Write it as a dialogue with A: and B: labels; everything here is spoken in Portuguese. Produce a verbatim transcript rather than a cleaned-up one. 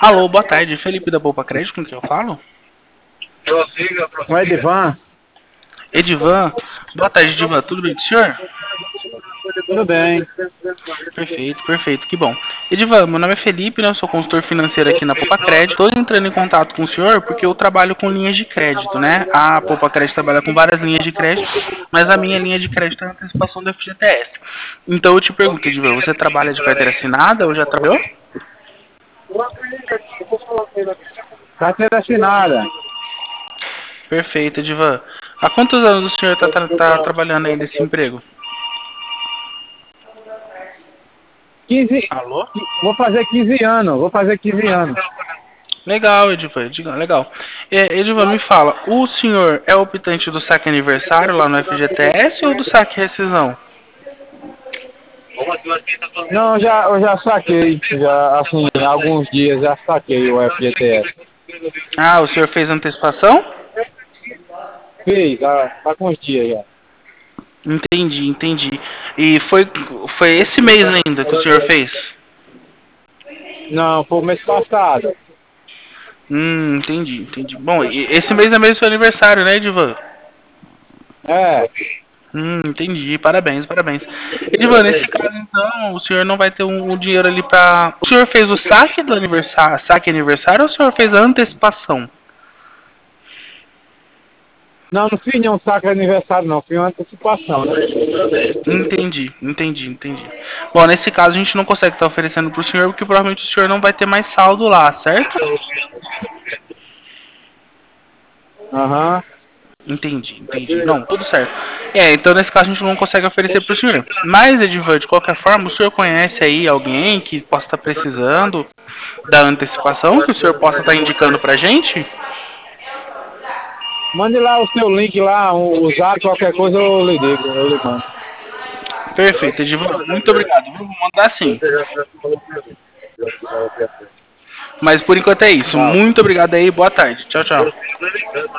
A: Alô, boa tarde. Felipe da Poupa Crédito, com quem eu falo?
B: Com Edivan?
A: Edivan. Boa tarde, Edivan. Tudo bem com o senhor?
B: Tudo bem.
A: Perfeito, perfeito. Que bom. Edivan, meu nome é Felipe, né? Eu sou consultor financeiro aqui na Poupa Crédito. Estou entrando em contato com o senhor porque eu trabalho com linhas de crédito, né? A Poupa Crédito trabalha com várias linhas de crédito, mas a minha linha de crédito é a antecipação do F G T S. Então eu te pergunto, Edivan, você trabalha de carteira assinada ou já trabalhou?
B: Carteira assinada.
A: Perfeito, Edivan. Há quantos anos o senhor está tá, tá trabalhando aí nesse emprego?
B: quinze.
A: Alô?
B: Vou fazer quinze anos. Vou fazer quinze anos.
A: Legal, Edivan, diga- legal. É, Edivan, me fala, o senhor é optante do saque aniversário lá no F G T S ou do saque rescisão?
B: Não, já, eu já saquei. Já, assim, há alguns dias já saquei o F G T S.
A: Ah, o senhor fez antecipação?
B: Fiz, já, tá com uns dias já.
A: Entendi, entendi. E foi, foi esse mês ainda que o senhor fez?
B: Não, foi o mês passado.
A: Hum, entendi, entendi. Bom, e esse mês é mês do seu aniversário, né, Edivan?
B: É.
A: Hum, entendi. Parabéns, parabéns. Edivan, nesse caso, então, o senhor não vai ter um, um dinheiro ali pra... O senhor fez o saque do aniversário, saque aniversário ou o senhor fez a antecipação?
B: Não, não fiz nenhum saco de aniversário não. Fiz uma antecipação, né?
A: Entendi, entendi, entendi. Bom, nesse caso a gente não consegue estar oferecendo para o senhor porque provavelmente o senhor não vai ter mais saldo lá, certo?
B: Aham.
A: Entendi, entendi. Não, tudo certo. É, então nesse caso a gente não consegue oferecer para o senhor. Mas, Edivan, de qualquer forma, o senhor conhece aí alguém que possa estar precisando da antecipação, que o senhor possa estar indicando para a gente?
B: Mande lá o seu link lá, o zap, qualquer coisa eu lhe digo, eu lhe mando.
A: Perfeito, Edivan. Muito obrigado. Vou mandar sim. Mas por enquanto é isso.
B: Tchau.
A: Muito obrigado aí. Boa tarde. Tchau, tchau.